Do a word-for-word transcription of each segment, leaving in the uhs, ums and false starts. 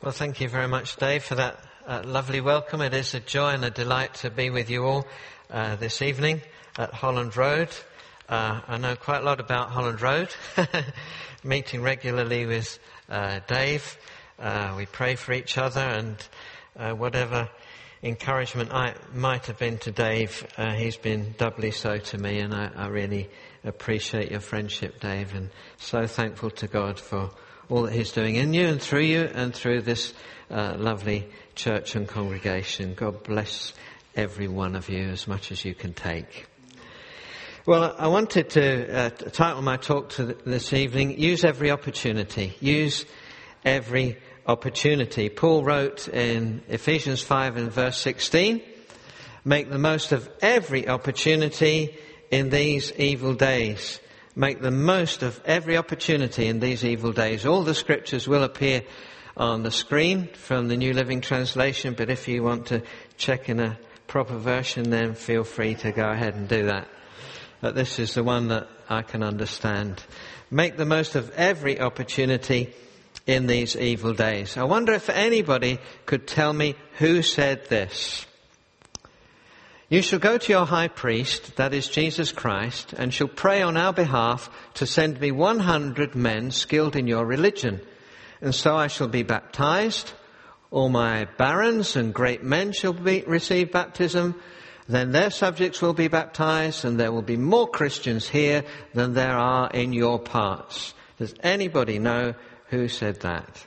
Well, thank you very much, Dave, for that uh, lovely welcome. It is a joy and a delight to be with you all uh, this evening at Holland Road. Uh, I know quite a lot about Holland Road, meeting regularly with uh, Dave. Uh, we pray for each other, and uh, whatever encouragement I might have been to Dave, uh, he's been doubly so to me, and I, I really appreciate your friendship, Dave, and so thankful to God for all that he's doing in you and through you and through this uh, lovely church and congregation. God bless every one of you as much as you can take. Well, I wanted to uh, title my talk to this evening, Use Every Opportunity. Use every opportunity. Paul wrote in Ephesians five and verse sixteen, make the most of every opportunity in these evil days. Make the most of every opportunity in these evil days. All the scriptures will appear on the screen from the New Living Translation, but if you want to check in a proper version, then feel free to go ahead and do that. But this is the one that I can understand. Make the most of every opportunity in these evil days. I wonder if anybody could tell me who said this. You shall go to your high priest, that is Jesus Christ, and shall pray on our behalf to send me one hundred men skilled in your religion. And so I shall be baptized. All my barons and great men shall be, receive baptism. Then their subjects will be baptized, and there will be more Christians here than there are in your parts. Does anybody know who said that?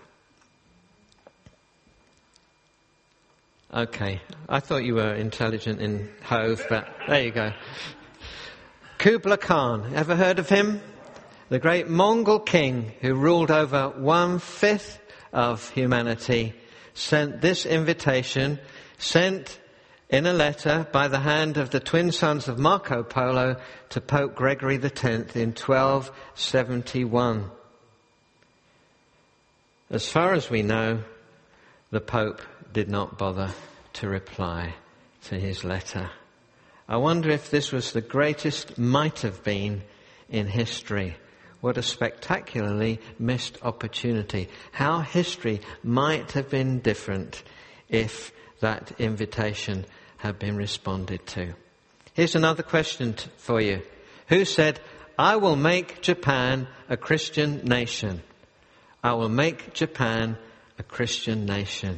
Okay, I thought you were intelligent in Hove, but there you go. Kublai Khan, ever heard of him? The great Mongol king who ruled over one-fifth of humanity sent this invitation, sent in a letter by the hand of the twin sons of Marco Polo to Pope Gregory the tenth in twelve seventy-one. As far as we know, the Pope did not bother to reply to his letter. I wonder if this was the greatest might have been in history. What a spectacularly missed opportunity. How history might have been different if that invitation had been responded to. Here's another question t- for you. Who said, I will make Japan a Christian nation? I will make Japan a Christian nation.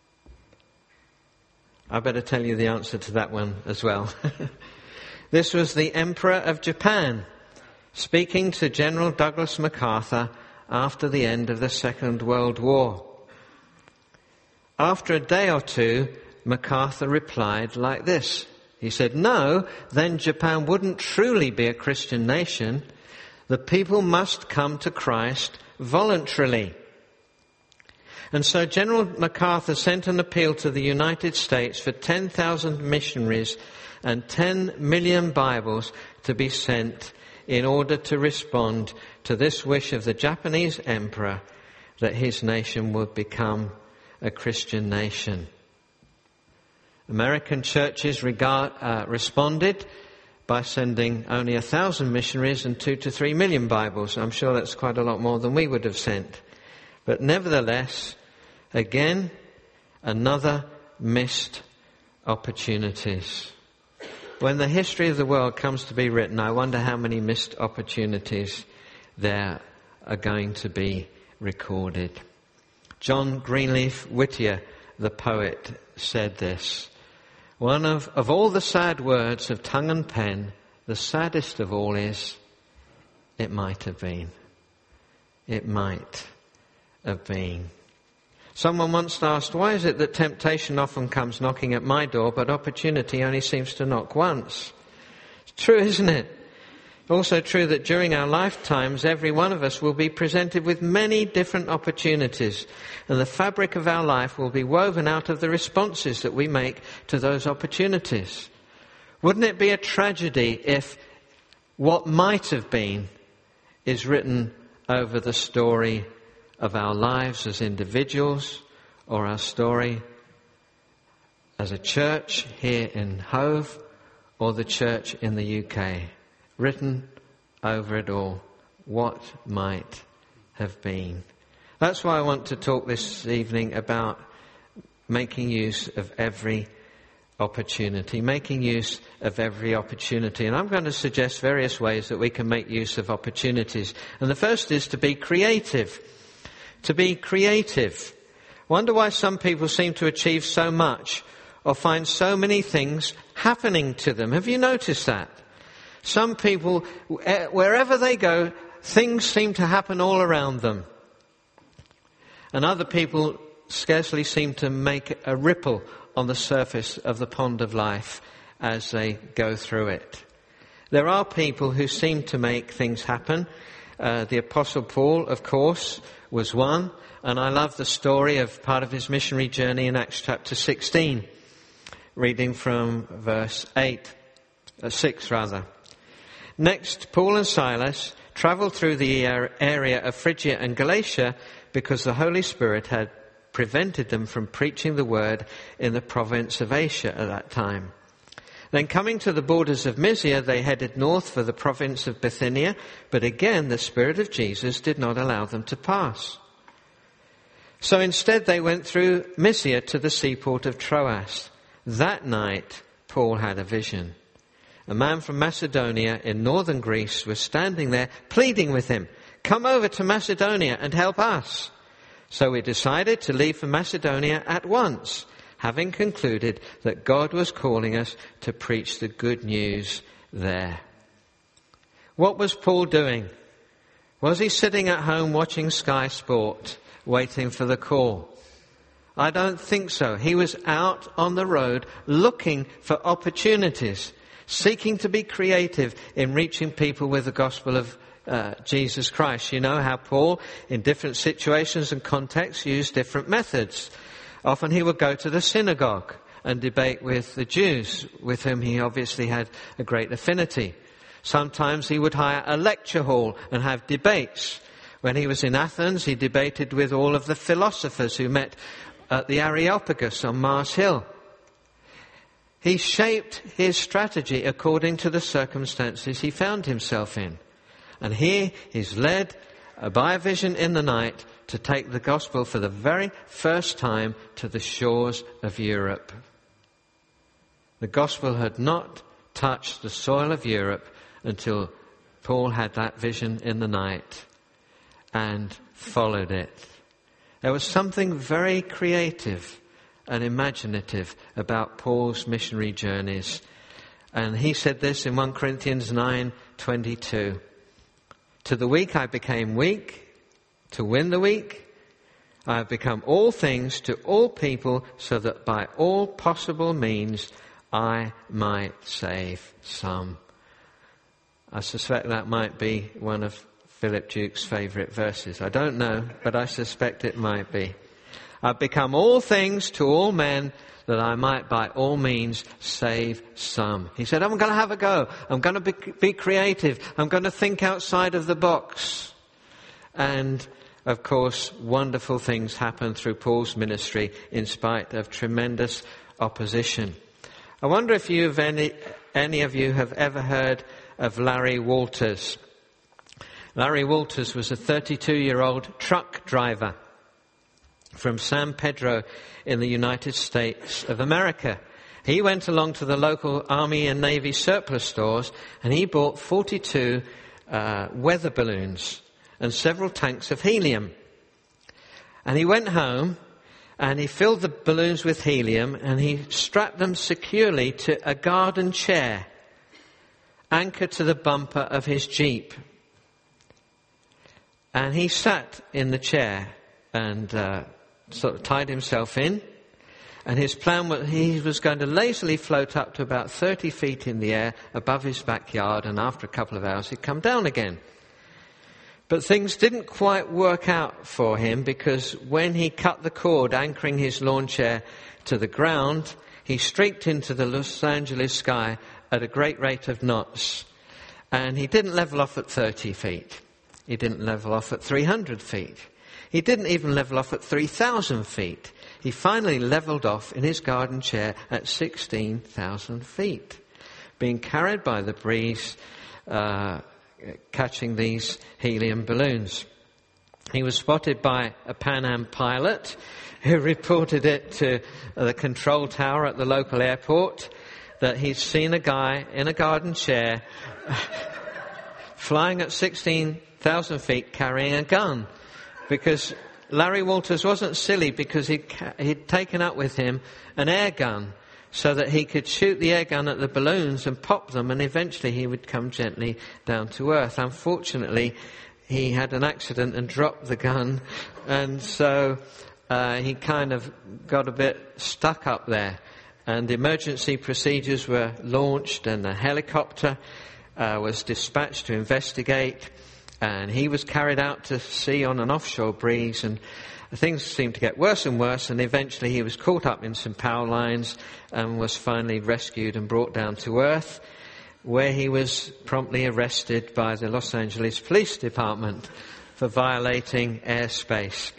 I better tell you the answer to that one as well. This was the Emperor of Japan speaking to General Douglas MacArthur after the end of the Second World War. After a day or two, MacArthur replied like this. He said, no, then Japan wouldn't truly be a Christian nation. The people must come to Christ voluntarily. And so General MacArthur sent an appeal to the United States for ten thousand missionaries and ten million Bibles to be sent in order to respond to this wish of the Japanese emperor that his nation would become a Christian nation. American churches regard, uh, responded by sending only a thousand missionaries and two to three million Bibles. I'm sure that's quite a lot more than we would have sent. But nevertheless, again, another missed opportunities. When the history of the world comes to be written, I wonder how many missed opportunities there are going to be recorded. John Greenleaf Whittier, the poet, said this. One of, of all the sad words of tongue and pen, the saddest of all is, it might have been. It might have been. Someone once asked, why is it that temptation often comes knocking at my door, but opportunity only seems to knock once? It's true, isn't it? Also true that during our lifetimes, every one of us will be presented with many different opportunities, and the fabric of our life will be woven out of the responses that we make to those opportunities. Wouldn't it be a tragedy if what might have been is written over the story of our lives as individuals, or our story as a church here in Hove, or the church in the U K? Written over it all, what might have been. That's why I want to talk this evening about making use of every opportunity, making use of every opportunity. And I'm going to suggest various ways that we can make use of opportunities. And the first is to be creative. To be creative. Wonder why some people seem to achieve so much or find so many things happening to them. Have you noticed that? Some people, wherever they go, things seem to happen all around them. And other people scarcely seem to make a ripple on the surface of the pond of life as they go through it. There are people who seem to make things happen. Uh, the Apostle Paul, of course, was one. And I love the story of part of his missionary journey in Acts chapter sixteen. Reading from verse eight, uh, six rather. Next, Paul and Silas travelled through the area of Phrygia and Galatia because the Holy Spirit had prevented them from preaching the word in the province of Asia at that time. Then coming to the borders of Mysia, they headed north for the province of Bithynia, but again the Spirit of Jesus did not allow them to pass. So instead they went through Mysia to the seaport of Troas. That night Paul had a vision. A man from Macedonia in northern Greece was standing there pleading with him, "Come over to Macedonia and help us." So we decided to leave for Macedonia at once, having concluded that God was calling us to preach the good news there. What was Paul doing? Was he sitting at home watching Sky Sport, waiting for the call? I don't think so. He was out on the road looking for opportunities, seeking to be creative in reaching people with the gospel of uh, Jesus Christ. You know how Paul, in different situations and contexts, used different methods. Often he would go to the synagogue and debate with the Jews, with whom he obviously had a great affinity. Sometimes he would hire a lecture hall and have debates. When he was in Athens, he debated with all of the philosophers who met at the Areopagus on Mars Hill. He shaped his strategy according to the circumstances he found himself in. And here he's led by a vision in the night to take the gospel for the very first time to the shores of Europe. The gospel had not touched the soil of Europe until Paul had that vision in the night and followed it. There was something very creative and imaginative about Paul's missionary journeys. And he said this in First Corinthians nine twenty-two. To the weak I became weak, to win the weak. I have become all things to all people, so that by all possible means I might save some. I suspect that might be one of Philip Duke's favourite verses. I don't know, but I suspect it might be. I've become all things to all men, that I might by all means save some. He said, I'm going to have a go. I'm going to be, be creative. I'm going to think outside of the box. And, of course, wonderful things happen through Paul's ministry in spite of tremendous opposition. I wonder if you've any, any of you have ever heard of Larry Walters. Larry Walters was a thirty-two-year-old truck driver from San Pedro in the United States of America. He went along to the local Army and Navy surplus stores and he bought forty-two uh, weather balloons and several tanks of helium. And he went home and he filled the balloons with helium and he strapped them securely to a garden chair anchored to the bumper of his Jeep. And he sat in the chair and uh, sort of tied himself in. And his plan was he was going to lazily float up to about thirty feet in the air above his backyard, and after a couple of hours he'd come down again. But things didn't quite work out for him, because when he cut the cord anchoring his lawn chair to the ground, he streaked into the Los Angeles sky at a great rate of knots. And he didn't level off at thirty feet. He didn't level off at three hundred feet. He didn't even level off at three thousand feet. He finally leveled off in his garden chair at sixteen thousand feet, being carried by the breeze, uh, catching these helium balloons. he was spotted by a Pan Am pilot who reported it to the control tower at the local airport that he'd seen a guy in a garden chair flying at sixteen thousand feet carrying a gun. Because Larry Walters wasn't silly, because he'd, he'd taken up with him an air gun so that he could shoot the air gun at the balloons and pop them, and eventually he would come gently down to earth. Unfortunately, he had an accident and dropped the gun, and so uh, he kind of got a bit stuck up there. And emergency procedures were launched, and a helicopter uh, was dispatched to investigate, and he was carried out to sea on an offshore breeze, and things seemed to get worse and worse, and eventually he was caught up in some power lines and was finally rescued and brought down to earth, where he was promptly arrested by the Los Angeles Police Department for violating airspace.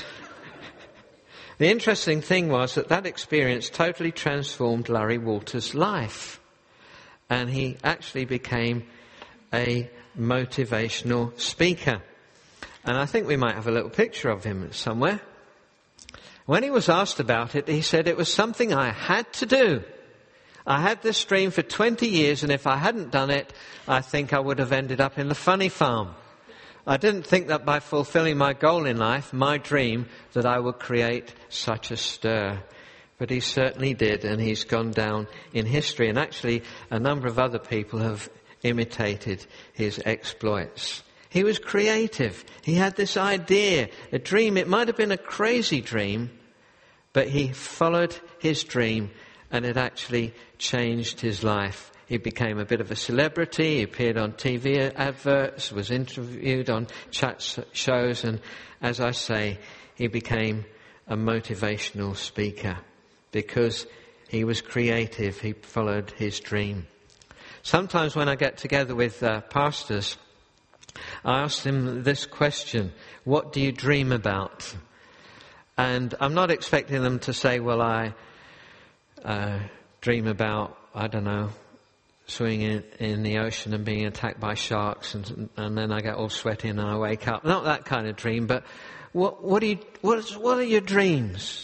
The interesting thing was that that experience totally transformed Larry Walters' life, and he actually became a motivational speaker. And I think we might have a little picture of him somewhere. When he was asked about it, he said, "It was something I had to do. I had this dream for twenty years, and if I hadn't done it, I think I would have ended up in the funny farm. I didn't think that by fulfilling my goal in life, my dream, that I would create such a stir." But he certainly did, and he's gone down in history. And actually, a number of other people have imitated his exploits. He was creative. He had this idea, a dream. It might have been a crazy dream, but he followed his dream, and it actually changed his life. He became a bit of a celebrity. He appeared on T V adverts, was interviewed on chat shows, and as I say, he became a motivational speaker because he was creative. He followed his dream. Sometimes when I get together with uh, pastors, I ask them this question: what do you dream about? And I'm not expecting them to say, well, I uh, dream about, I don't know, swimming in, in the ocean and being attacked by sharks, and, and then I get all sweaty and I wake up. Not that kind of dream, but what, what, do you, what, is, what are your dreams?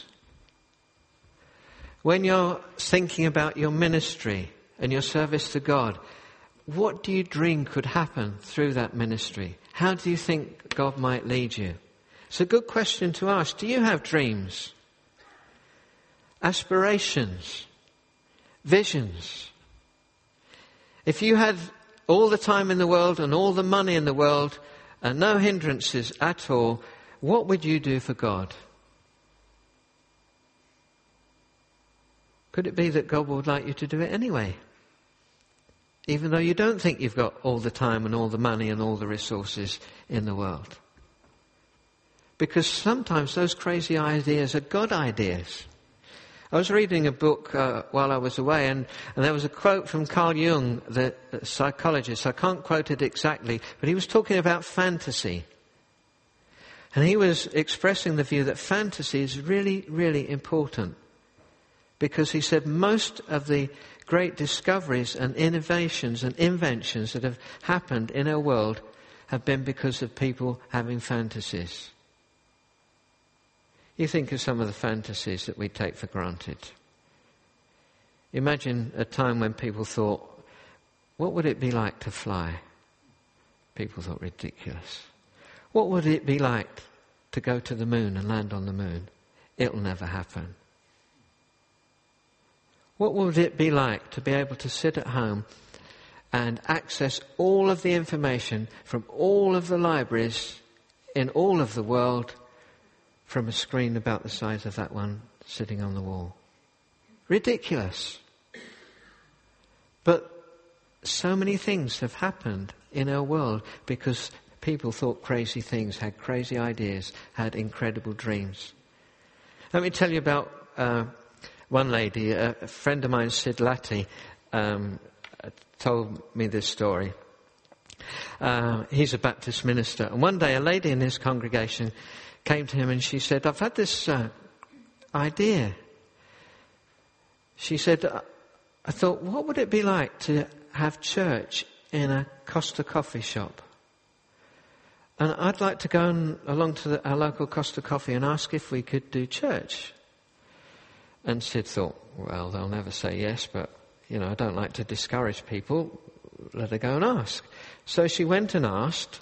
When you're thinking about your ministry and your service to God, what do you dream could happen through that ministry? How do you think God might lead you? It's a good question to ask. Do you have dreams? Aspirations? Visions? If you had all the time in the world and all the money in the world and no hindrances at all, what would you do for God? Could it be that God would like you to do it anyway? Even though you don't think you've got all the time and all the money and all the resources in the world. Because sometimes those crazy ideas are God ideas. I was reading a book uh, while I was away, and, and there was a quote from Carl Jung, the, the psychologist. I can't quote it exactly, but he was talking about fantasy. And he was expressing the view that fantasy is really, really important. Because he said most of the great discoveries and innovations and inventions that have happened in our world have been because of people having fantasies. You think of some of the fantasies that we take for granted. Imagine a time when people thought, what would it be like to fly? People thought, ridiculous. What would it be like to go to the moon and land on the moon? It'll never happen. What would it be like to be able to sit at home and access all of the information from all of the libraries in all of the world from a screen about the size of that one sitting on the wall? Ridiculous. But so many things have happened in our world because people thought crazy things, had crazy ideas, had incredible dreams. Let me tell you about uh, one lady, a, a friend of mine, Sid Latty, um, told me this story. Uh, he's a Baptist minister. And one day a lady in his congregation came to him and she said, I've had this uh, idea. She said, I thought, what would it be like to have church in a Costa coffee shop? and I'd like to go and, along to the, our local Costa Coffee and ask if we could do church. And Sid thought, well, they'll never say yes, but, you know, I don't like to discourage people. Let her go and ask. So she went and asked,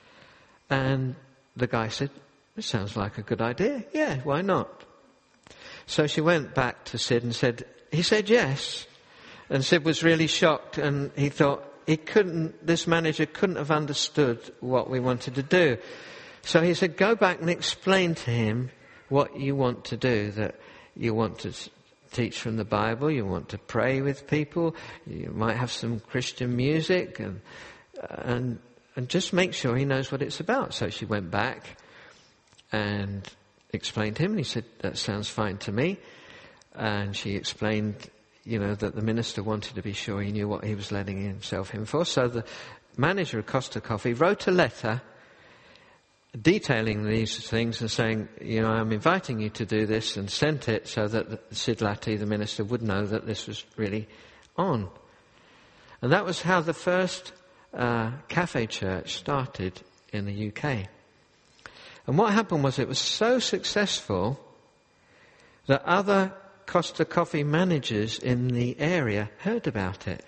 and the guy said, it sounds like a good idea. Yeah, why not? So she went back to Sid and said, he said yes. And Sid was really shocked, and he thought he couldn't, this manager couldn't have understood what we wanted to do. So he said, go back and explain to him what you want to do, that you want to teach from the Bible, you want to pray with people, you might have some Christian music, and and and just make sure he knows what it's about. So she went back and explained to him, and he said, that sounds fine to me. And she explained, you know, that the minister wanted to be sure he knew what he was letting himself in for. So the manager of Costa Coffee wrote a letter detailing these things and saying, you know, I'm inviting you to do this, and sent it so that Sid Latty, the minister, would know that this was really on. And that was how the first uh, cafe church started in the U K. And what happened was it was so successful that other Costa Coffee managers in the area heard about it.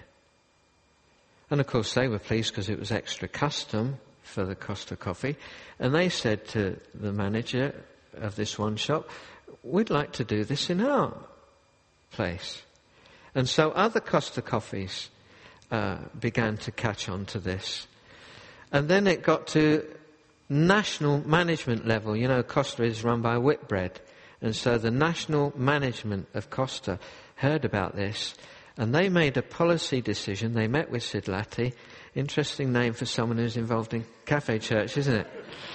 And of course they were pleased because it was extra custom for the Costa Coffee. And they said to the manager of this one shop, we'd like to do this in our place. And so other Costa Coffees uh, began to catch on to this. And then it got to national management level. You know, Costa is run by Whitbread. And so the national management of Costa heard about this, and they made a policy decision. They met with Sid Latty. Interesting name for someone who's involved in cafe church, isn't it?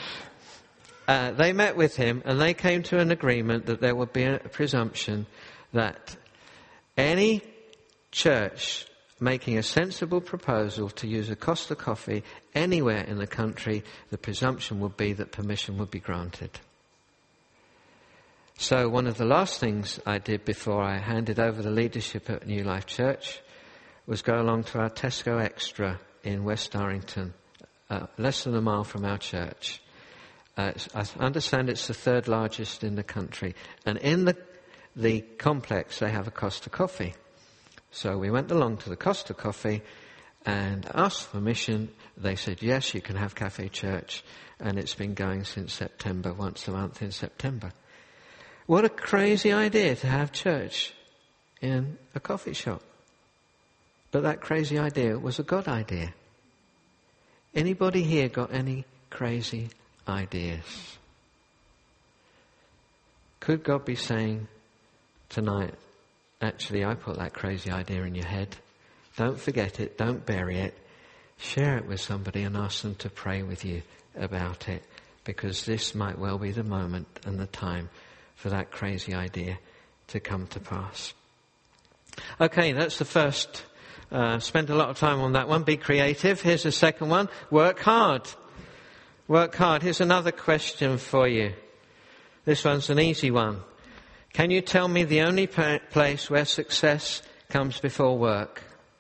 Uh, they met with him, and they came to an agreement that there would be a presumption that any church making a sensible proposal to use a Costa Coffee anywhere in the country, the presumption would be that permission would be granted. So one of the last things I did before I handed over the leadership at New Life Church was go along to our Tesco Extra in West Darrington, uh, less than a mile from our church. Uh, I understand it's the third largest in the country. And in the, the complex, they have a Costa Coffee. So we went along to the Costa Coffee and asked for permission. They said, yes, you can have Cafe Church. And it's been going since September, once a month in September. What a crazy idea to have church in a coffee shop. But that crazy idea was a God idea. Anybody here got any crazy ideas? Could God be saying tonight, actually, I put that crazy idea in your head. Don't forget it. Don't bury it. Share it with somebody and ask them to pray with you about it, because this might well be the moment and the time for that crazy idea to come to pass. Okay, that's the first. Uh, spent a lot of time on that one. Be creative. Here's the second one. Work hard. Work hard. Here's another question for you. This one's an easy one. Can you tell me the only pa- place where success comes before work?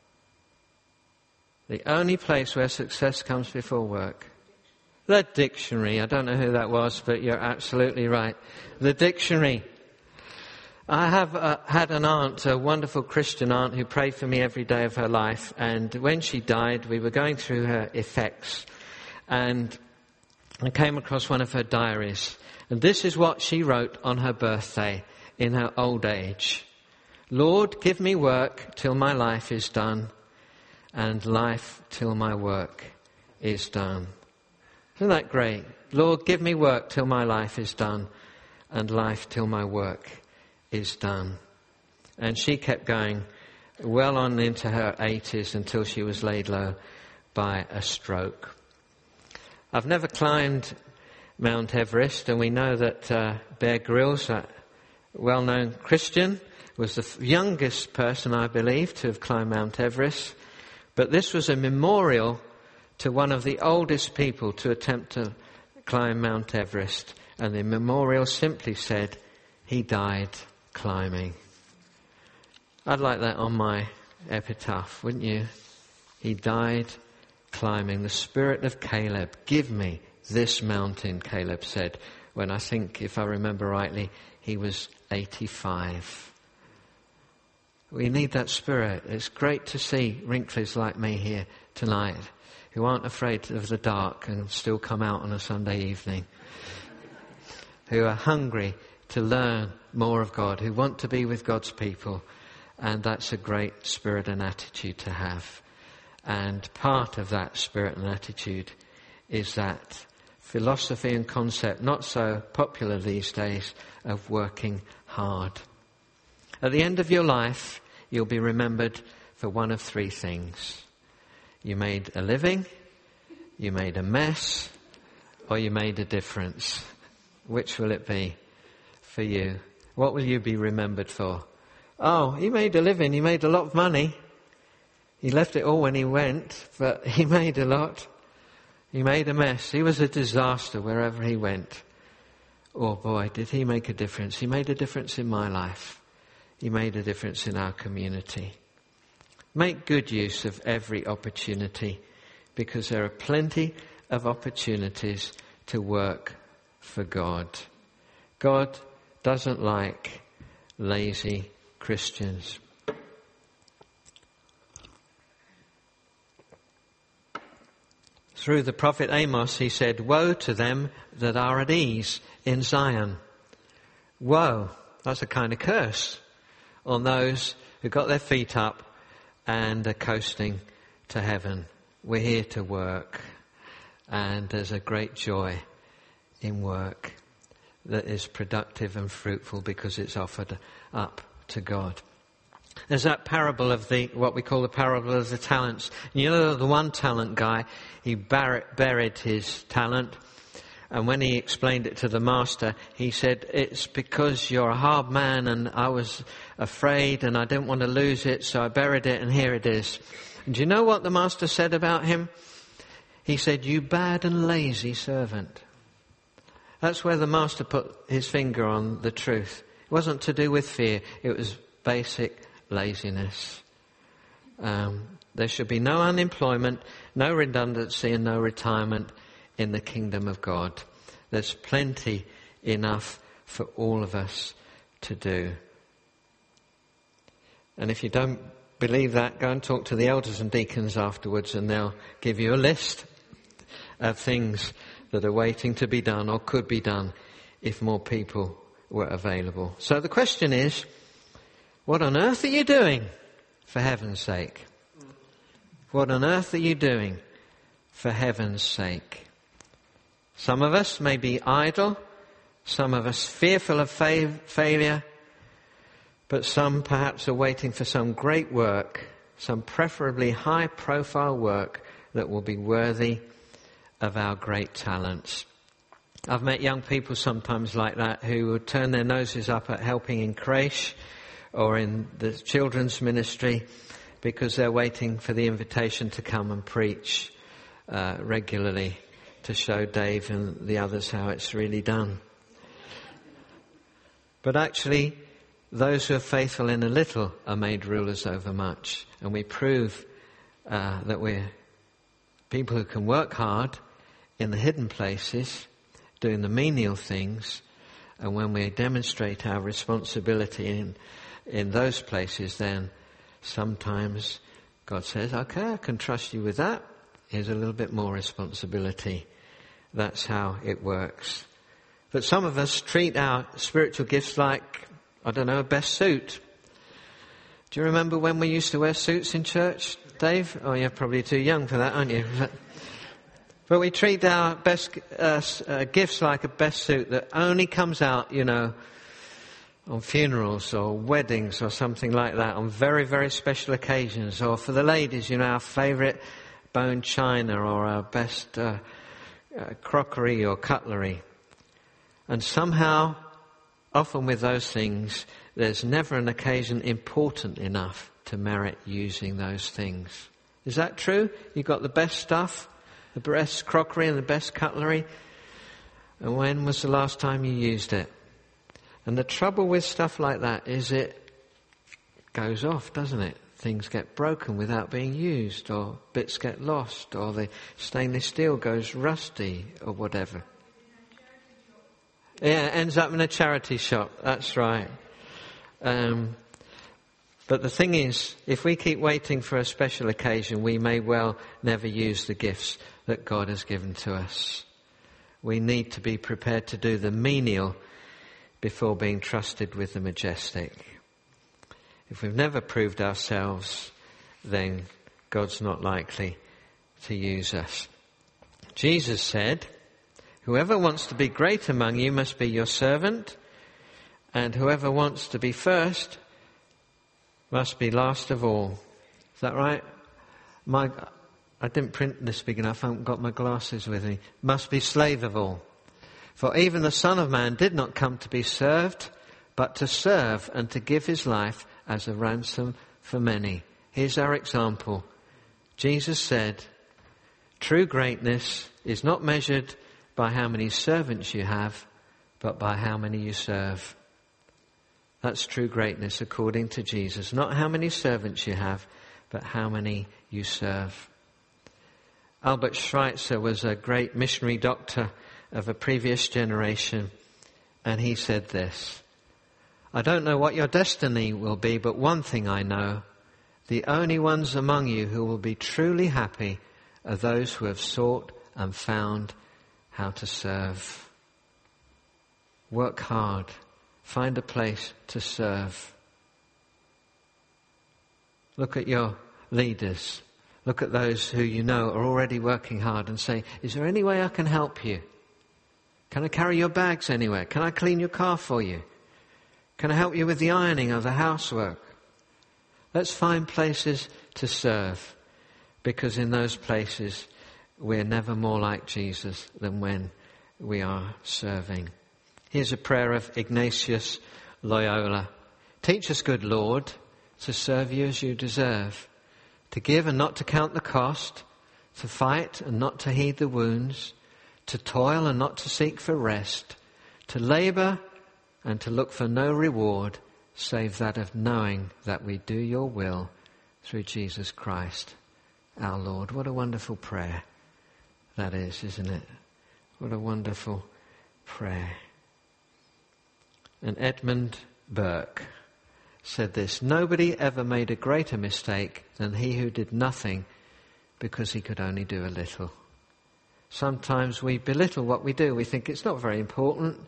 The only place where success comes before work. The dictionary. I don't know who that was, but you're absolutely right. The dictionary. I have uh, had an aunt, a wonderful Christian aunt, who prayed for me every day of her life. And when she died, we were going through her effects. And I came across one of her diaries. And this is what she wrote on her birthday in her old age. Lord, give me work till my life is done, and life till my work is done. Isn't that great? Lord, give me work till my life is done, and life till my work is done. And she kept going well on into her eighties until she was laid low by a stroke. I've never climbed Mount Everest, and we know that uh, Bear Grylls, a well-known Christian, was the f- youngest person, I believe, to have climbed Mount Everest. But this was a memorial to one of the oldest people to attempt to climb Mount Everest. And the memorial simply said, he died climbing. I'd like that on my epitaph, wouldn't you? He died climbing. The spirit of Caleb, give me this mountain, Caleb said, when I think, if I remember rightly, he was eighty-five. We need that spirit. It's great to see wrinklies like me here tonight who aren't afraid of the dark and still come out on a Sunday evening, who are hungry to learn more of God, who want to be with God's people. And that's a great spirit and attitude to have. And part of that spirit and attitude is that philosophy and concept, not so popular these days, of working hard. At the end of your life, you'll be remembered for one of three things. You made a living, you made a mess, or you made a difference. Which will it be for you? What will you be remembered for? Oh, he made a living, he made a lot of money. He left it all when he went, but he made a lot. He made a mess. He was a disaster wherever he went. Oh boy, did he make a difference. He made a difference in my life. He made a difference in our community. Make good use of every opportunity, because there are plenty of opportunities to work for God. God doesn't like lazy Christians. Through the prophet Amos, he said, "Woe to them that are at ease in Zion." Woe, that's a kind of curse on those who got their feet up and are coasting to heaven. We're here to work, and there's a great joy in work that is productive and fruitful because it's offered up to God. There's that parable of the, what we call the parable of the talents. And you know, the one talent guy, he bar- buried his talent. And when he explained it to the master, he said, "It's because you're a hard man and I was afraid and I didn't want to lose it, so I buried it and here it is." And do you know what the master said about him? He said, "You bad and lazy servant." That's where the master put his finger on the truth. It wasn't to do with fear. It was basic laziness. Um, there should be no unemployment, no redundancy and no retirement in the kingdom of God. There's plenty enough for all of us to do. And if you don't believe that, go and talk to the elders and deacons afterwards and they'll give you a list of things that are waiting to be done or could be done if more people were available. So the question is, what on earth are you doing for heaven's sake? What on earth are you doing for heaven's sake? Some of us may be idle, some of us fearful of fa- failure, but some perhaps are waiting for some great work, some preferably high-profile work that will be worthy of our great talents. I've met young people sometimes like that who would turn their noses up at helping in creche or in the children's ministry because they're waiting for the invitation to come and preach uh, regularly to show Dave and the others how it's really done. But actually, those who are faithful in a little are made rulers over much. And we prove uh, that we're people who can work hard in the hidden places, doing the menial things, and when we demonstrate our responsibility in, in those places, then sometimes God says, "Okay, I can trust you with that. Here's a little bit more responsibility." That's how it works. But some of us treat our spiritual gifts like, I don't know, a best suit. Do you remember when we used to wear suits in church, Dave? Oh, you're probably too young for that, aren't you? But we treat our best uh, uh, gifts like a best suit that only comes out, you know, on funerals or weddings or something like that, on very, very special occasions. Or for the ladies, you know, our favourite bone china or our best uh, uh, crockery or cutlery. And somehow, often with those things, there's never an occasion important enough to merit using those things. Is that true? You've got the best stuff, the best crockery and the best cutlery. And when was the last time you used it? And the trouble with stuff like that is it goes off, doesn't it? things get broken without being used, or bits get lost, or the stainless steel goes rusty, or whatever. Yeah, it ends up in a charity shop. That's right. Um, but the thing is, if we keep waiting for a special occasion, we may well never use the gifts that God has given to us. We need to be prepared to do the menial before being trusted with the majestic. If we've never proved ourselves, then God's not likely to use us. Jesus said, "Whoever wants to be great among you must be your servant, and whoever wants to be first must be last of all." Is that right? My, I didn't print this big enough. I haven't got my glasses with me. Must be slave of all. For even the Son of Man did not come to be served, but to serve and to give his life as a ransom for many. Here's our example. Jesus said, true greatness is not measured by how many servants you have, but by how many you serve. That's true greatness according to Jesus. Not how many servants you have, but how many you serve. Albert Schweitzer was a great missionary doctor of a previous generation, and he said this: "I don't know what your destiny will be, but one thing I know. The only ones among you who will be truly happy are those who have sought and found how to serve." Work hard. Find a place to serve. Look at your leaders. Look at those who you know are already working hard and say, is there any way I can help you? Can I carry your bags anywhere? Can I clean your car for you? Can I help you with the ironing or the housework? Let's find places to serve, because in those places we're never more like Jesus than when we are serving. Here's a prayer of Ignatius Loyola. Teach us, good Lord, to serve you as you deserve, to give and not to count the cost, to fight and not to heed the wounds, to toil and not to seek for rest, to labour and to look for no reward save that of knowing that we do your will through Jesus Christ our Lord. What a wonderful prayer that is, isn't it? What a wonderful prayer. And Edmund Burke said this: nobody ever made a greater mistake than he who did nothing because he could only do a little. Sometimes we belittle what we do. We think it's not very important.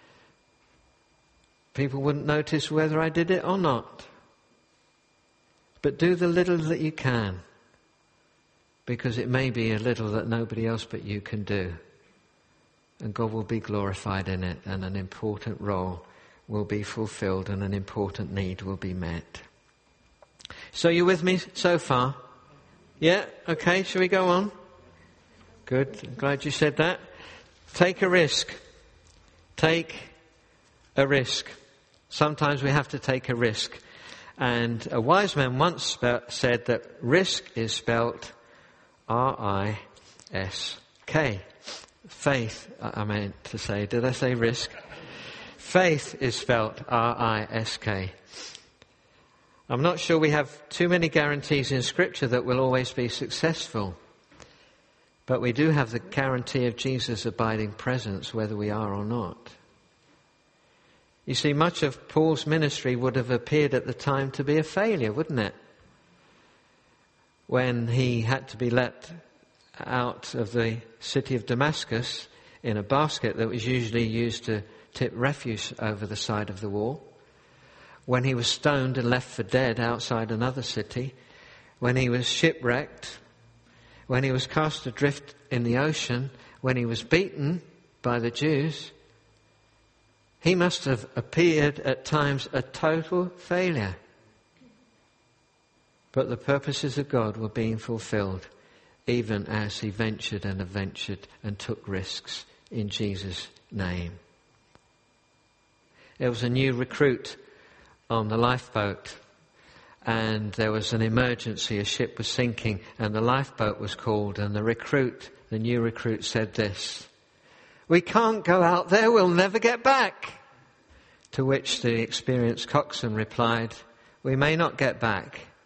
People wouldn't notice whether I did it or not. But do the little that you can, because it may be a little that nobody else but you can do. And God will be glorified in it, and an important role will be fulfilled, and an important need will be met. So you with me so far? Yeah? Okay, shall we go on? Good. I'm glad you said that. Take a risk. Take a risk. Sometimes we have to take a risk. And a wise man once spe- said that risk is spelt R I S K. Faith, I meant to say. Did I say risk? Faith is spelt R I S K. I'm not sure we have too many guarantees in Scripture that we'll always be successful. But we do have the guarantee of Jesus' abiding presence, whether we are or not. You see, much of Paul's ministry would have appeared at the time to be a failure, wouldn't it? When he had to be let out of the city of Damascus in a basket that was usually used to tip refuse over the side of the wall. When he was stoned and left for dead outside another city. When he was shipwrecked. When he was cast adrift in the ocean. When he was beaten by the Jews. He must have appeared at times a total failure. But the purposes of God were being fulfilled, even as he ventured and adventured and took risks in Jesus' name. There was a new recruit on the lifeboat, and there was an emergency. A ship was sinking, and the lifeboat was called, and the recruit, the new recruit, said this: "We can't go out there, we'll never get back." To which the experienced coxswain replied, "We may not get back,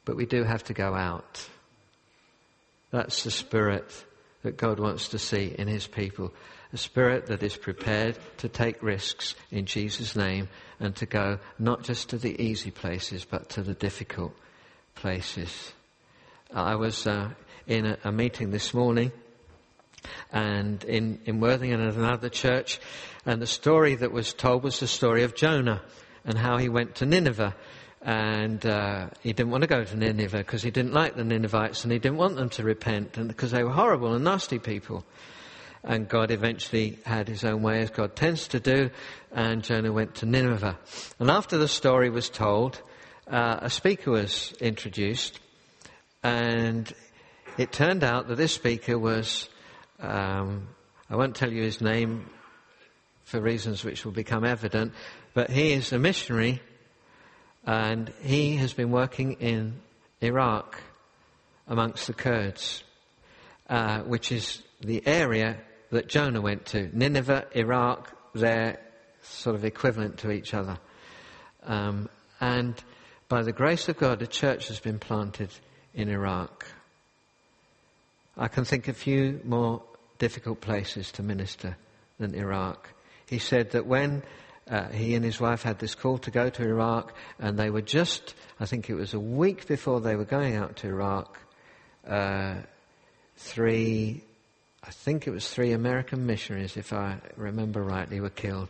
but we do have to go out. That's the spirit that God wants to see in his people. A spirit that is prepared to take risks in Jesus' name and to go not just to the easy places but to the difficult places. I was uh, in a, a meeting this morning and in, in Worthing and at another church, and the story that was told was the story of Jonah and how he went to Nineveh. And uh, he didn't want to go to Nineveh because he didn't like the Ninevites and he didn't want them to repent and because they were horrible and nasty people. And God eventually had his own way, as God tends to do, and Jonah went to Nineveh. And after the story was told, uh, a speaker was introduced, and it turned out that this speaker was, um, I won't tell you his name for reasons which will become evident, but he is a missionary. And he has been working in Iraq amongst the Kurds, uh, which is the area that Jonah went to. Nineveh, Iraq, they're sort of equivalent to each other. Um, and by the grace of God, a church has been planted in Iraq. I can think of few more difficult places to minister than Iraq. He said that when Uh, he and his wife had this call to go to Iraq, and they were just, I think it was a week before they were going out to Iraq, uh, three, I think it was three American missionaries, if I remember rightly, were killed.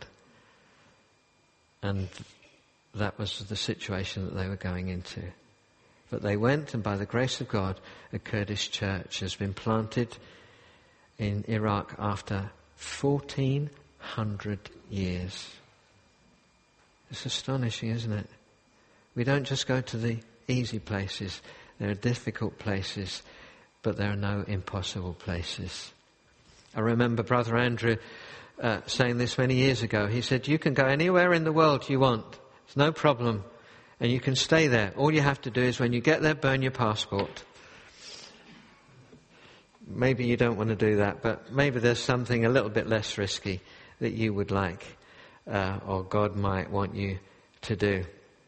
And that was the situation that they were going into. But they went, and by the grace of God, a Kurdish church has been planted in Iraq after fourteen hundred years. It's astonishing, isn't it? We don't just go to the easy places. There are difficult places, but there are no impossible places. I remember Brother Andrew uh, saying this many years ago. He said, you can go anywhere in the world you want. It's no problem. And you can stay there. All you have to do is when you get there, burn your passport. Maybe you don't want to do that, but maybe there's something a little bit less risky that you would like. Uh, or God might want you to do.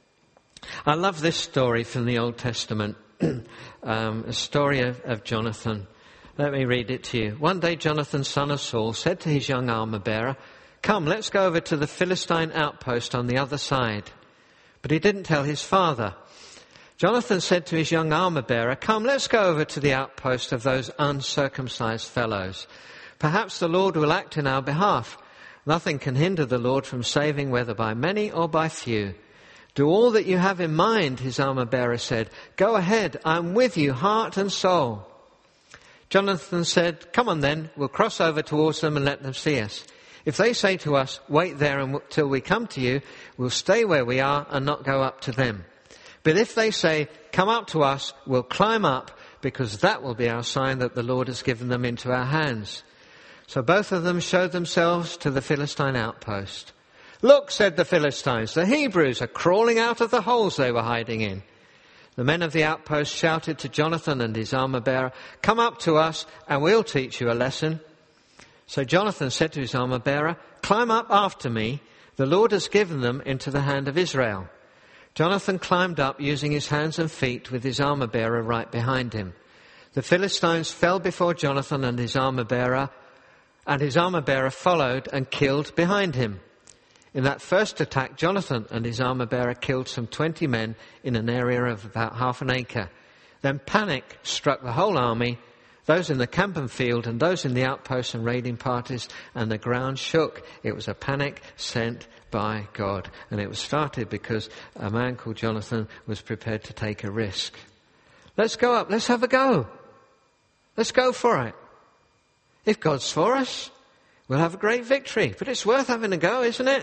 I love this story from the Old Testament, um, a story of, of Jonathan. Let me read it to you. One day Jonathan, son of Saul, said to his young armor-bearer, come, let's go over to the Philistine outpost on the other side. But he didn't tell his father. Jonathan said to his young armor-bearer, come, let's go over to the outpost of those uncircumcised fellows. Perhaps the Lord will act in our behalf. Nothing can hinder the Lord from saving, whether by many or by few. Do all that you have in mind, his armor-bearer said. Go ahead, I'm with you, heart and soul. Jonathan said, come on then, we'll cross over towards them and let them see us. If they say to us, wait there until we come to you, we'll stay where we are and not go up to them. But if they say, come up to us, we'll climb up, because that will be our sign that the Lord has given them into our hands. So both of them showed themselves to the Philistine outpost. Look, said the Philistines, the Hebrews are crawling out of the holes they were hiding in. The men of the outpost shouted to Jonathan and his armor-bearer, come up to us and we'll teach you a lesson. So Jonathan said to his armor-bearer, climb up after me. The Lord has given them into the hand of Israel. Jonathan climbed up using his hands and feet with his armor-bearer right behind him. The Philistines fell before Jonathan and his armor-bearer, and his armor-bearer followed and killed behind him. In that first attack, Jonathan and his armor-bearer killed some twenty men in an area of about half an acre. Then panic struck the whole army, those in the camp and field and those in the outposts and raiding parties, and the ground shook. It was a panic sent by God. And it was started because a man called Jonathan was prepared to take a risk. Let's go up. Let's have a go. Let's go for it. If God's for us, we'll have a great victory. But it's worth having a go, isn't it?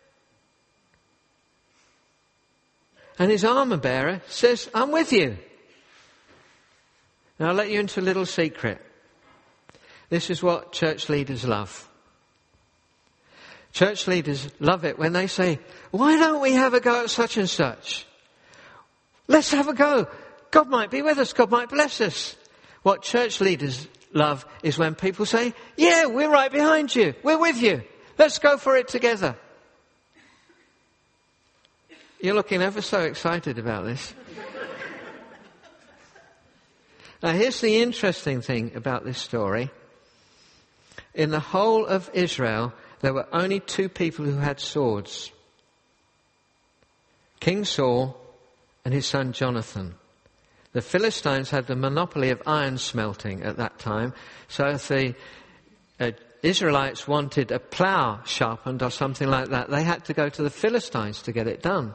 And his armor-bearer says, I'm with you. Now I'll let you into a little secret. This is what church leaders love. Church leaders love it when they say, why don't we have a go at such and such? Let's have a go. God might be with us. God might bless us. What church leaders love is when people say, yeah, we're right behind you. We're with you. Let's go for it together. You're looking ever so excited about this. Now here's the interesting thing about this story. In the whole of Israel, there were only two people who had swords. King Saul and his son Jonathan. The Philistines had the monopoly of iron smelting at that time. So if the uh, Israelites wanted a plough sharpened or something like that, they had to go to the Philistines to get it done.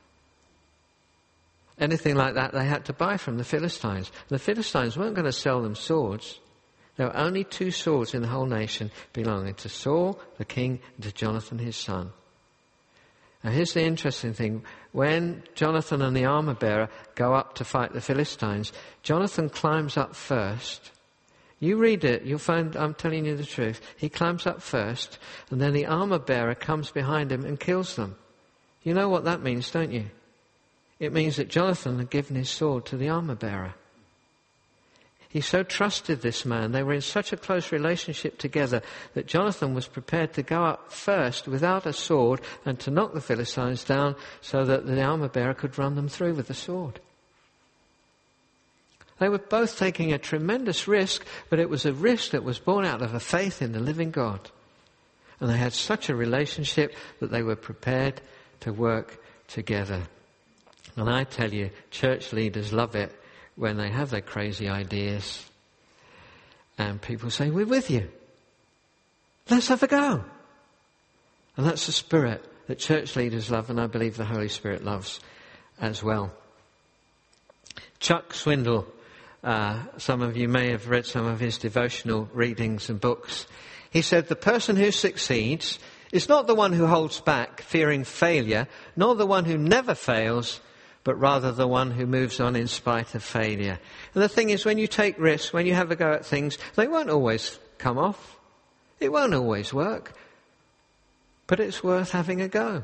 Anything like that they had to buy from the Philistines. The Philistines weren't going to sell them swords. There were only two swords in the whole nation belonging to Saul, the king, and to Jonathan, his son. Now here's the interesting thing. When Jonathan and the armor bearer go up to fight the Philistines, Jonathan climbs up first. You read it, you'll find I'm telling you the truth. He climbs up first, and then the armor bearer comes behind him and kills them. You know what that means, don't you? It means that Jonathan had given his sword to the armor bearer. He so trusted this man, they were in such a close relationship together, that Jonathan was prepared to go up first without a sword and to knock the Philistines down so that the armor bearer could run them through with the sword. They were both taking a tremendous risk, but it was a risk that was born out of a faith in the living God. And they had such a relationship that they were prepared to work together. And I tell you, church leaders love it when they have their crazy ideas and people say, we're with you. Let's have a go. And that's the spirit that church leaders love, and I believe the Holy Spirit loves as well. Chuck Swindoll, uh, some of you may have read some of his devotional readings and books. He said, the person who succeeds is not the one who holds back, fearing failure, nor the one who never fails, but rather the one who moves on in spite of failure. And the thing is, when you take risks, when you have a go at things, they won't always come off. It won't always work. But it's worth having a go.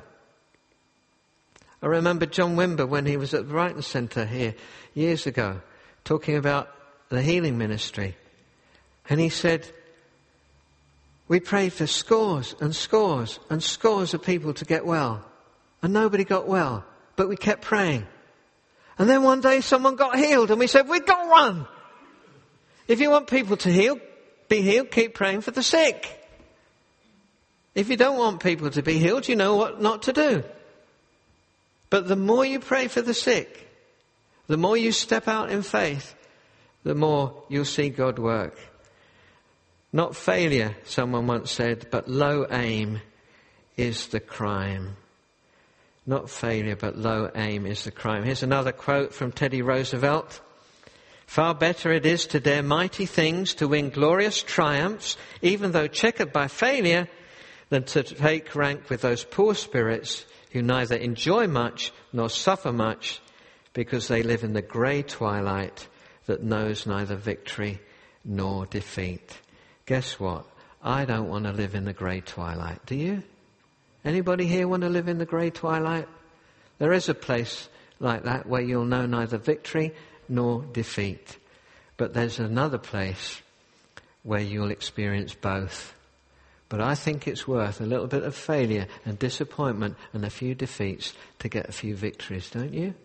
I remember John Wimber when he was at the Brighton Centre here years ago, talking about the healing ministry. And he said, we prayed for scores and scores and scores of people to get well. And nobody got well. But we kept praying. And then one day someone got healed and we said, we've got one. If you want people to heal, be healed, keep praying for the sick. If you don't want people to be healed, you know what not to do. But the more you pray for the sick, the more you step out in faith, the more you'll see God work. Not failure, someone once said, but low aim is the crime. Not failure, but low aim is the crime. Here's another quote from Teddy Roosevelt. Far better it is to dare mighty things, to win glorious triumphs, even though checkered by failure, than to take rank with those poor spirits who neither enjoy much nor suffer much, because they live in the grey twilight that knows neither victory nor defeat. Guess what? I don't want to live in the grey twilight. Do you? Anybody here want to live in the grey twilight? There is a place like that where you'll know neither victory nor defeat. But there's another place where you'll experience both. But I think it's worth a little bit of failure and disappointment and a few defeats to get a few victories, don't you?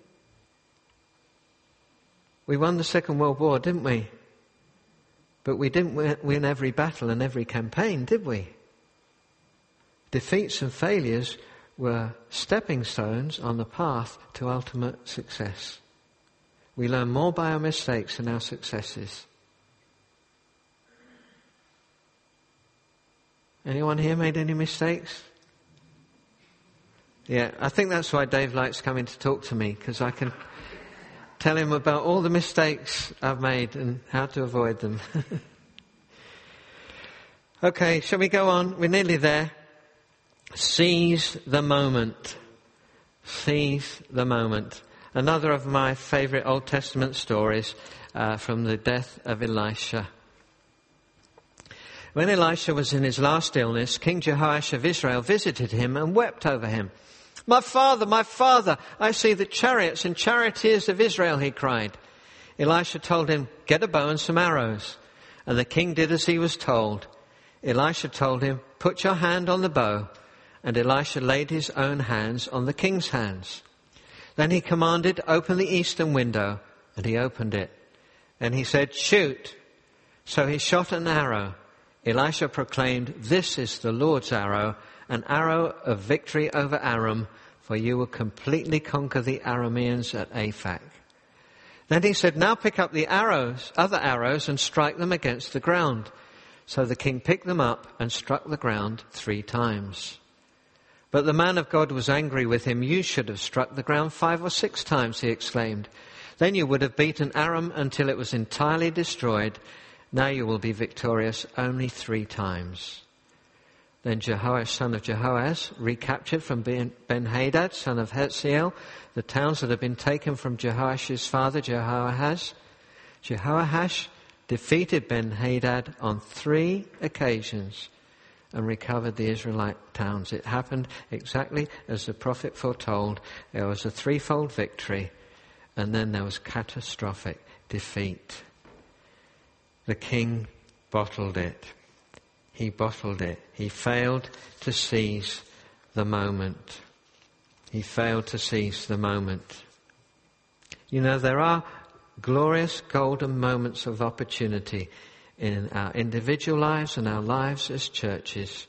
We won the Second World War, didn't we? But we didn't win every battle and every campaign, did we? Defeats and failures were stepping stones on the path to ultimate success. We learn more by our mistakes than our successes. Anyone here made any mistakes? Yeah, I think that's why Dave likes coming to talk to me, because I can tell him about all the mistakes I've made and how to avoid them. Okay, shall we go on? We're nearly there. Seize the moment. Seize the moment. Another of my favourite Old Testament stories uh, from the death of Elisha. When Elisha was in his last illness, King Jehoash of Israel visited him and wept over him. My father, my father, I see the chariots and charioteers of Israel, he cried. Elisha told him, get a bow and some arrows. And the king did as he was told. Elisha told him, put your hand on the bow. And Elisha laid his own hands on the king's hands. Then he commanded, open the eastern window. And he opened it. And he said, shoot. So he shot an arrow. Elisha proclaimed, this is the Lord's arrow, an arrow of victory over Aram, for you will completely conquer the Arameans at Aphek. Then he said, now pick up the arrows, other arrows, and strike them against the ground. So the king picked them up and struck the ground three times. But the man of God was angry with him. You should have struck the ground five or six times, he exclaimed. Then you would have beaten Aram until it was entirely destroyed. Now you will be victorious only three times. Then Jehoash, son of Jehoahaz, recaptured from Ben-Hadad, son of Hetziel, the towns that had been taken from Jehoash's father, Jehoahaz. Jehoash defeated Ben-Hadad on three occasions and recovered the Israelite towns. It happened exactly as the prophet foretold. There was a threefold victory, and then there was catastrophic defeat. The king bottled it. He bottled it. He failed to seize the moment. He failed to seize the moment. You know, there are glorious golden moments of opportunity in our individual lives and our lives as churches,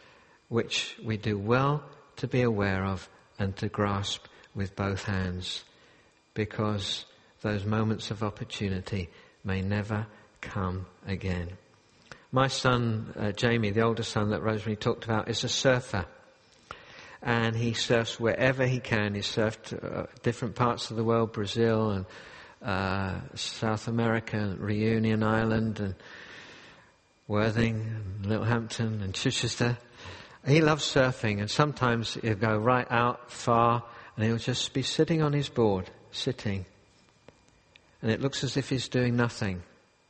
which we do well to be aware of and to grasp with both hands, because those moments of opportunity may never come again. My son, uh, Jamie, the older son that Rosemary talked about, is a surfer. And he surfs wherever he can. He's surfed uh, different parts of the world, Brazil and uh, South America, and Reunion Island and Worthing and Littlehampton and Chichester. He loves surfing, and sometimes he'll go right out far and he'll just be sitting on his board, sitting. And it looks as if he's doing nothing.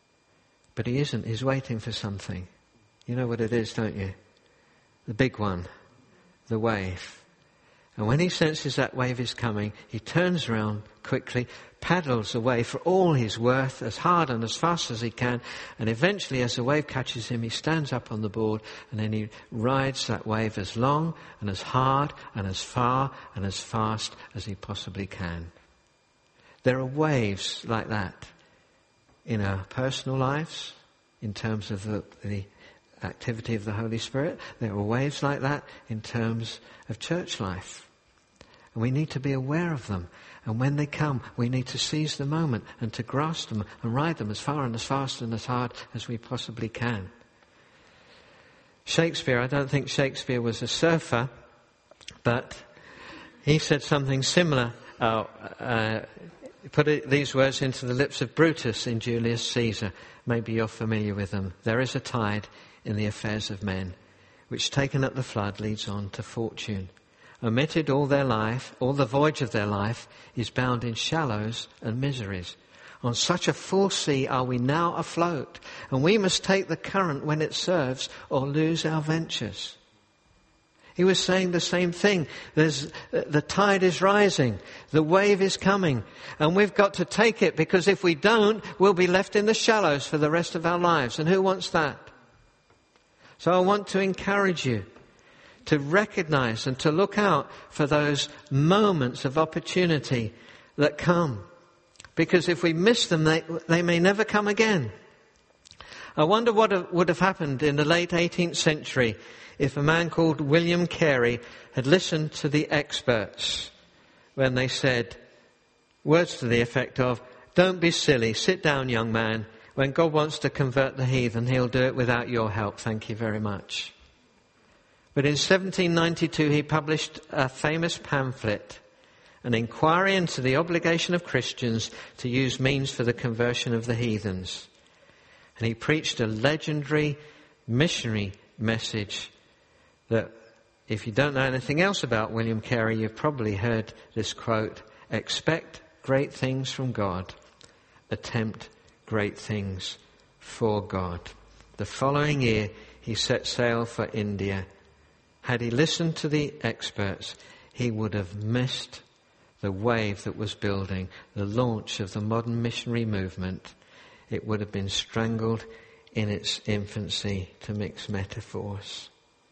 But he isn't. He's waiting for something. You know what it is, don't you? The big one. The wave. And when he senses that wave is coming, he turns around quickly, paddles away for all he's worth, as hard and as fast as he can. And eventually, as the wave catches him, he stands up on the board and then he rides that wave as long and as hard and as far and as fast as he possibly can. There are waves like that in our personal lives, in terms of the, the activity of the Holy Spirit. There are waves like that in terms of church life. And we need to be aware of them. And when they come, we need to seize the moment and to grasp them and ride them as far and as fast and as hard as we possibly can. Shakespeare, I don't think Shakespeare was a surfer, but he said something similar. Uh, uh, Put it, these words into the lips of Brutus in Julius Caesar. Maybe you're familiar with them. There is a tide in the affairs of men, which taken at the flood leads on to fortune. Omitted all their life, all the voyage of their life is bound in shallows and miseries. On such a full sea are we now afloat, and we must take the current when it serves or lose our ventures. He was saying the same thing. There's, the tide is rising. The wave is coming. And we've got to take it, because if we don't, we'll be left in the shallows for the rest of our lives. And who wants that? So I want to encourage you to recognize and to look out for those moments of opportunity that come. Because if we miss them, they, they may never come again. I wonder what would have happened in the late eighteenth century if a man called William Carey had listened to the experts when they said words to the effect of, don't be silly, sit down, young man. When God wants to convert the heathen, he'll do it without your help. Thank you very much. But in seventeen ninety-two, he published a famous pamphlet, an inquiry into the obligation of Christians to use means for the conversion of the heathens. And he preached a legendary missionary message that, if you don't know anything else about William Carey, you've probably heard this quote: expect great things from God, attempt great things for God. The following year, he set sail for India. Had he listened to the experts, he would have missed the wave that was building, the launch of the modern missionary movement. It would have been strangled in its infancy, to mix metaphors.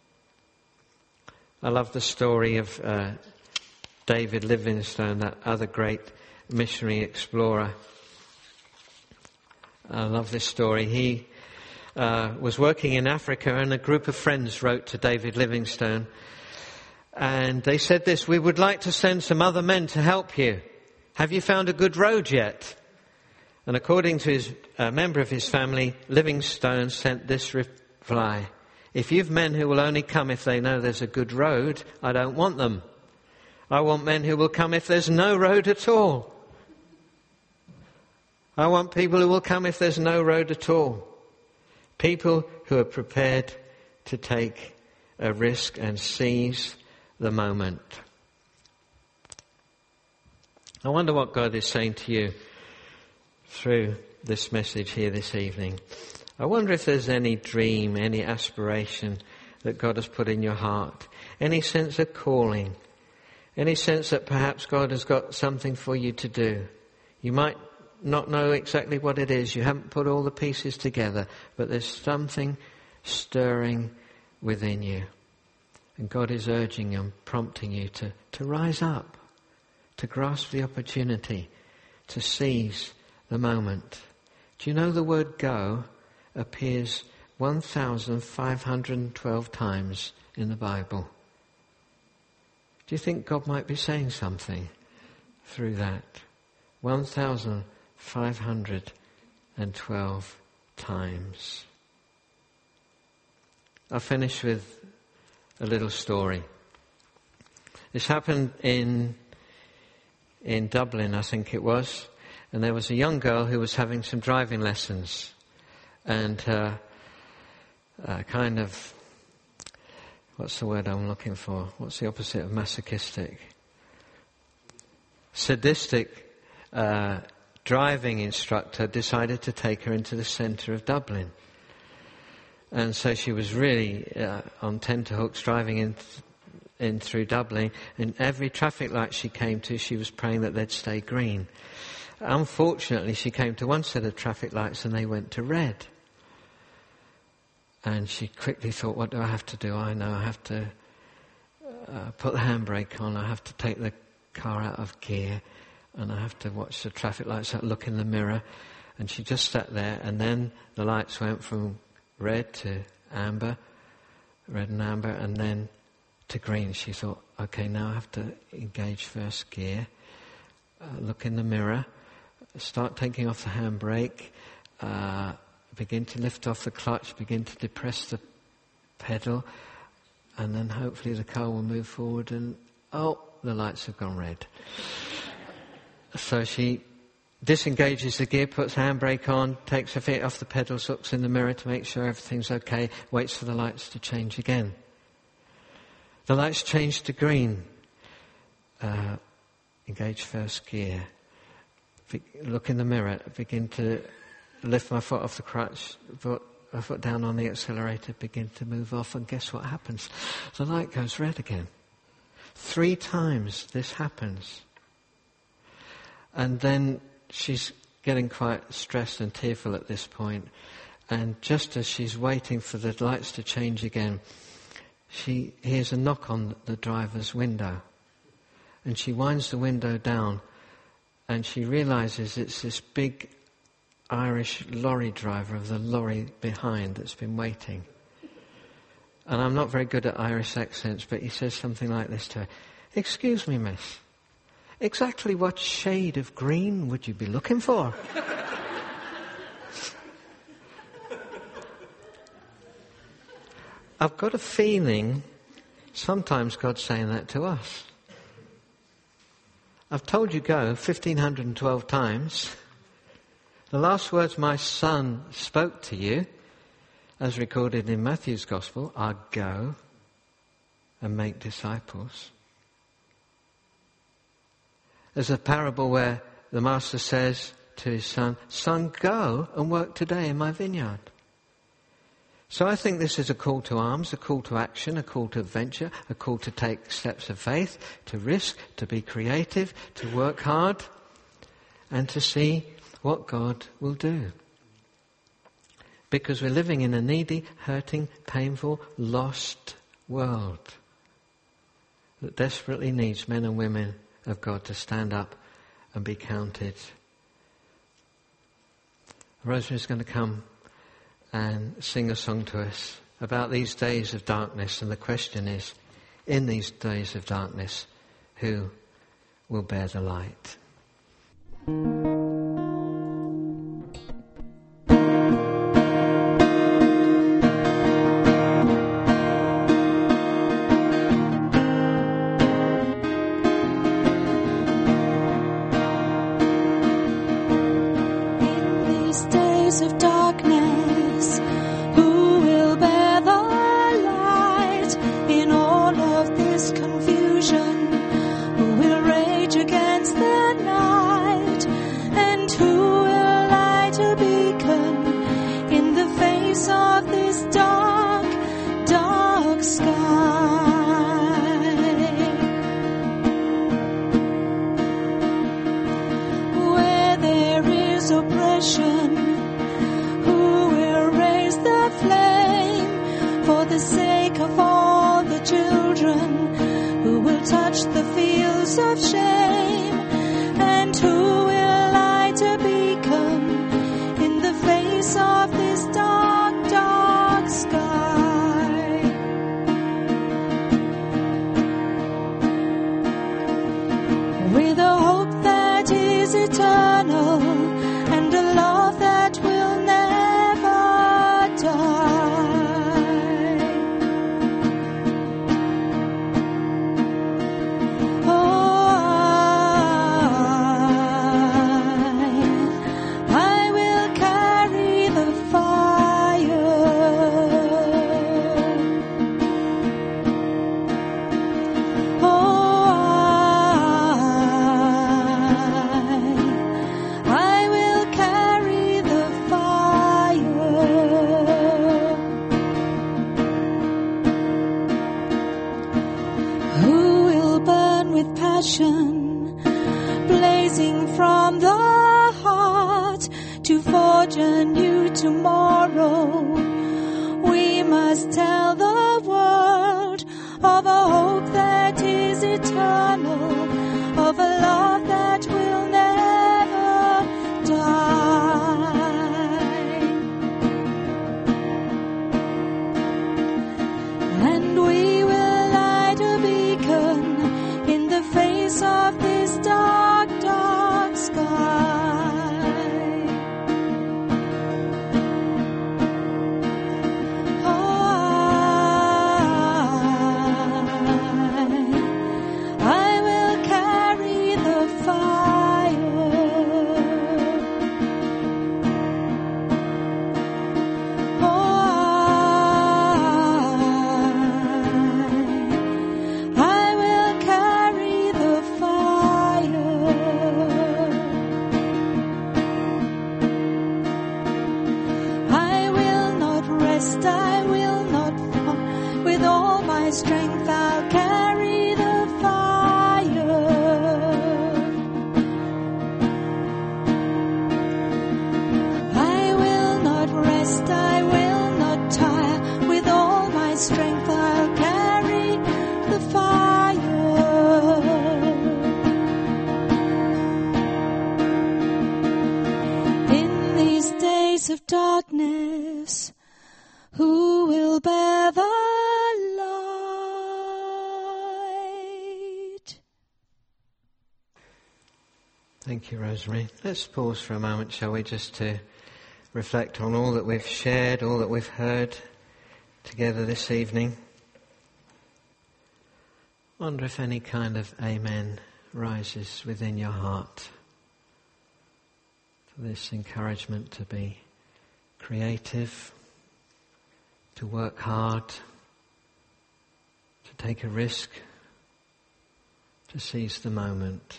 I love the story of uh, David Livingstone, that other great missionary explorer. I love this story. He uh, was working in Africa, and a group of friends wrote to David Livingstone. And they said this: "We would like to send some other men to help you. Have you found a good road yet?" And according to his, a member of his family, Livingstone sent this reply: "If you've men who will only come if they know there's a good road, I don't want them. I want men who will come if there's no road at all. I want people who will come if there's no road at all. People who are prepared to take a risk and seize the moment." I wonder what God is saying to you through this message here this evening. I wonder if there's any dream, any aspiration that God has put in your heart, any sense of calling, any sense that perhaps God has got something for you to do. You might not know exactly what it is. You haven't put all the pieces together, but there's something stirring within you. And God is urging you and prompting you to, to rise up, to grasp the opportunity, to seize the moment. Do you know the word go appears one thousand five hundred twelve times in the Bible? Do you think God might be saying something through that? one thousand five hundred twelve times. I'll finish with a little story. This happened in in Dublin, I think it was, and there was a young girl who was having some driving lessons, and uh, uh, kind of, what's the word I'm looking for? What's the opposite of masochistic? Sadistic uh, driving instructor decided to take her into the centre of Dublin. And so she was really uh, on tenterhooks driving in, in through Dublin. And every traffic light she came to, she was praying that they'd stay green. Unfortunately, she came to one set of traffic lights and they went to red. And she quickly thought, what do I have to do? I know I have to uh, put the handbrake on. I have to take the car out of gear. And I have to watch the traffic lights, look in the mirror. And she just sat there, and then the lights went from red to amber, red and amber, and then to green. She thought, okay, now I have to engage first gear, uh, look in the mirror, start taking off the handbrake, uh, begin to lift off the clutch, begin to depress the pedal, and then hopefully the car will move forward, and oh, the lights have gone red. So she disengages the gear, puts the handbrake on, takes her feet off the pedals, looks in the mirror to make sure everything's okay, waits for the lights to change again. The lights change to green. Uh, engage first gear. Be- look in the mirror, begin to lift my foot off the crutch, put my foot down on the accelerator, begin to move off, and guess what happens? The light goes red again. Three times this happens. And then she's getting quite stressed and tearful at this point. And just as she's waiting for the lights to change again, she hears a knock on the driver's window. And she winds the window down, and she realizes it's this big Irish lorry driver of the lorry behind that's been waiting. And I'm not very good at Irish accents, but he says something like this to her: "Excuse me, miss. Exactly what shade of green would you be looking for?" I've got a feeling sometimes God's saying that to us. I've told you go one thousand five hundred twelve times. The last words my son spoke to you, as recorded in Matthew's Gospel, are go and make disciples. There's a parable where the master says to his son, "Son, go and work today in my vineyard." So I think this is a call to arms, a call to action, a call to adventure, a call to take steps of faith, to risk, to be creative, to work hard, and to see what God will do. Because we're living in a needy, hurting, painful, lost world that desperately needs men and women of God to stand up and be counted. Rosemary's going to come and sing a song to us about these days of darkness, and the question is, in these days of darkness, who will bear the light? Of darkness, who will bear the light in all of this confusion? Who will rage against the night? And who will light a beacon in the face of this dark, dark sky? Where there is oppression, for the sake of all the children, who will touch the fields of shame, and who will light a beacon in the face of this dark, dark sky. With a hope that is eternal and a love that will never die. Blazing from the heart to forge a new tomorrow, we must tell the world of a hope that is eternal, of a love that will never die. And we will light a beacon in the face of this dark, dark sky. Oh, I, I will carry the fire. Oh, I, I will carry the fire. I will not rest, I will not fall. With all my strength I'll carry the fire. I will not rest, I will not tire. With all my strength I'll carry the fire. In these days of darkness, who will bear the light? Thank you, Rosemary. Let's pause for a moment, shall we, just to reflect on all that we've shared, all that we've heard together this evening. Wonder if any kind of amen rises within your heart for this encouragement to be creative, to work hard, to take a risk, to seize the moment.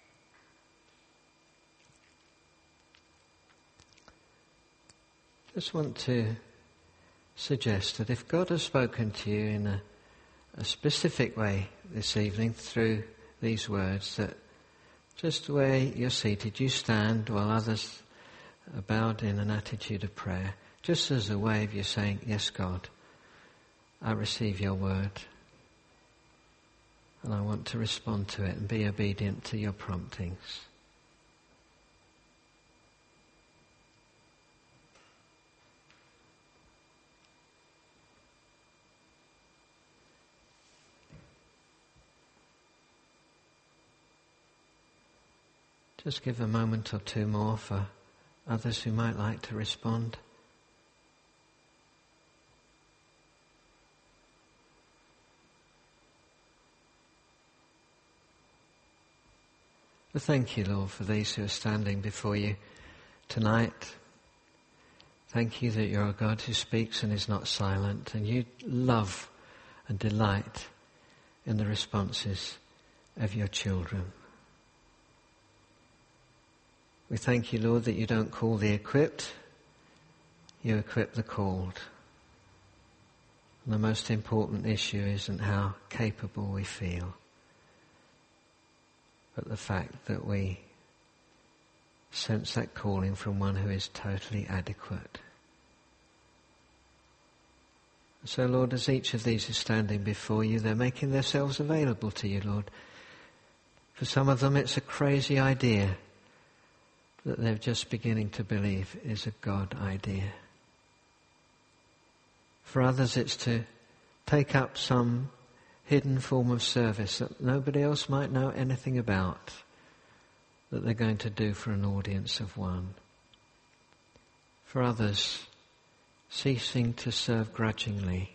Just want to suggest that if God has spoken to you in a, a specific way this evening through these words, that just where you're seated, you stand while others are bowed in an attitude of prayer, just as a way of you saying, yes, God, I receive your word and I want to respond to it and be obedient to your promptings. Just give a moment or two more for others who might like to respond. But thank you, Lord, for these who are standing before you tonight. Thank you that you're a God who speaks and is not silent, and you love and delight in the responses of your children. We thank you, Lord, that you don't call the equipped, you equip the called. And the most important issue isn't how capable we feel, but the fact that we sense that calling from one who is totally adequate. So, Lord, as each of these is standing before you, they're making themselves available to you, Lord. For some of them it's a crazy idea that they're just beginning to believe is a God idea. For others it's to take up some hidden form of service that nobody else might know anything about, that they're going to do for an audience of one. For others, ceasing to serve grudgingly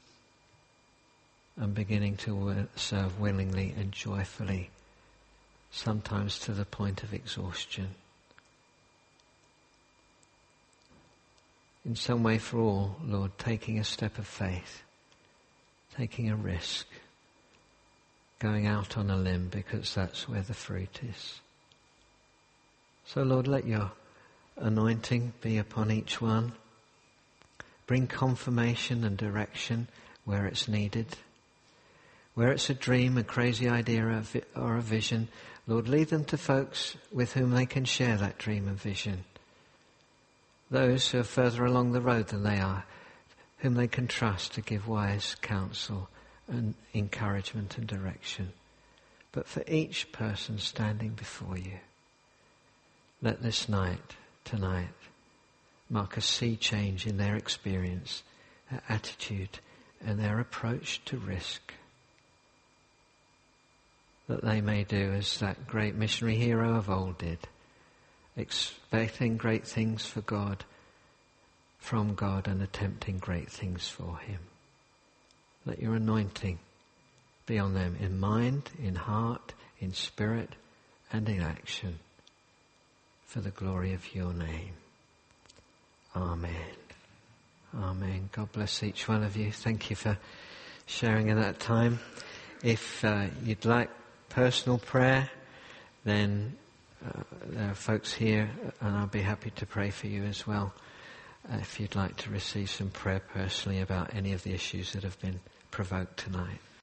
and beginning to serve willingly and joyfully, sometimes to the point of exhaustion. In some way for all, Lord, taking a step of faith, taking a risk, going out on a limb because that's where the fruit is. So, Lord, let your anointing be upon each one. Bring confirmation and direction where it's needed. Where it's a dream, a crazy idea or a vision, Lord, lead them to folks with whom they can share that dream and vision. Those who are further along the road than they are, whom they can trust to give wise counsel and encouragement and direction. But for each person standing before you, let this night, tonight, mark a sea change in their experience, their attitude, and their approach to risk. That they may do as that great missionary hero of old did, expecting great things for God, from God, and attempting great things for Him. Let your anointing be on them in mind, in heart, in spirit, and in action, for the glory of your name. Amen. Amen. God bless each one of you. Thank you for sharing in that time. If uh, you'd like personal prayer, then uh, there are folks here, and I'll be happy to pray for you as well. Uh, if you'd like to receive some prayer personally about any of the issues that have been provoked tonight.